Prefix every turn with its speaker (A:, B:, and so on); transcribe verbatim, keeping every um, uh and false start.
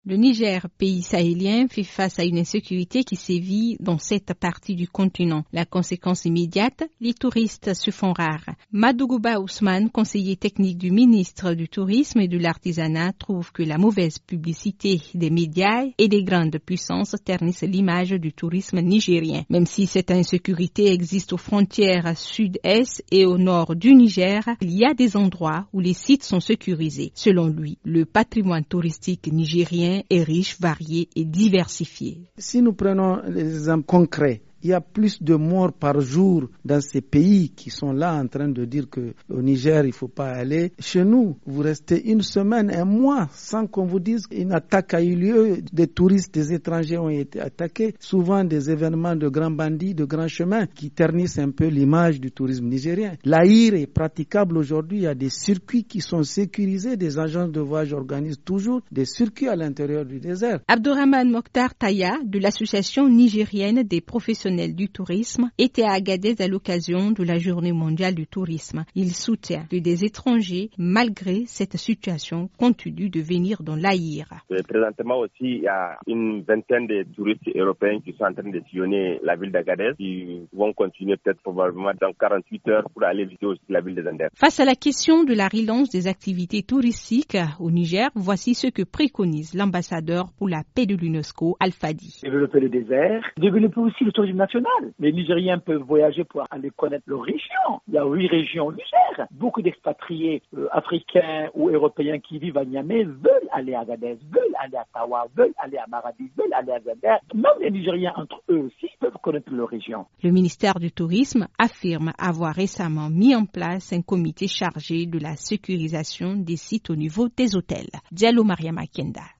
A: Le Niger, pays sahélien, fait face à une insécurité qui sévit dans cette partie du continent. La conséquence immédiate, les touristes se font rares. Madougouba Ousmane, conseiller technique du ministre du Tourisme et de l'Artisanat, trouve que la mauvaise publicité des médias et des grandes puissances ternissent l'image du tourisme nigérien. Même si cette insécurité existe aux frontières sud-est et au nord du Niger, il y a des endroits où les sites sont sécurisés. Selon lui, le patrimoine touristique nigérien est riche, varié et diversifié.
B: Si nous prenons les exemples concrets, il y a plus de morts par jour dans ces pays qui sont là en train de dire que au Niger, il ne faut pas aller. Chez nous, vous restez une semaine, un mois, sans qu'on vous dise qu'une attaque a eu lieu. Des touristes, des étrangers ont été attaqués. Souvent des événements de grands bandits, de grands chemins qui ternissent un peu l'image du tourisme nigérien. L'Aïr est praticable aujourd'hui. Il y a des circuits qui sont sécurisés. Des agences de voyage organisent toujours des circuits à l'intérieur du désert.
A: Abdourahmane Mokhtar Taya, de l'association nigérienne des professionnels du tourisme, était à Agadez à l'occasion de la Journée mondiale du tourisme. Il soutient que des étrangers, malgré cette situation, continuent de venir dans l'Aïr.
C: Présentement aussi, il y a une vingtaine de touristes européens qui sont en train de sillonner la ville d'Agadez, qui vont continuer peut-être probablement dans quarante-huit heures pour aller visiter aussi la ville de Zander.
A: Face à la question de la relance des activités touristiques au Niger, voici ce que préconise l'ambassadeur pour la paix de l'UNESCO, Al-Fadi.
D: Développer le désert, développer aussi le tourisme national. Les Nigériens peuvent voyager pour aller connaître leur région. Il y a huit régions au Niger. Beaucoup d'expatriés euh, africains ou européens qui vivent à Niamey veulent aller à Agadez, veulent aller à Tawa, veulent aller à Maradi, veulent aller à Zander. Même les Nigériens entre eux aussi peuvent connaître leur région.
A: Le ministère du Tourisme affirme avoir récemment mis en place un comité chargé de la sécurisation des sites au niveau des hôtels. Diallo Mariama Kenda.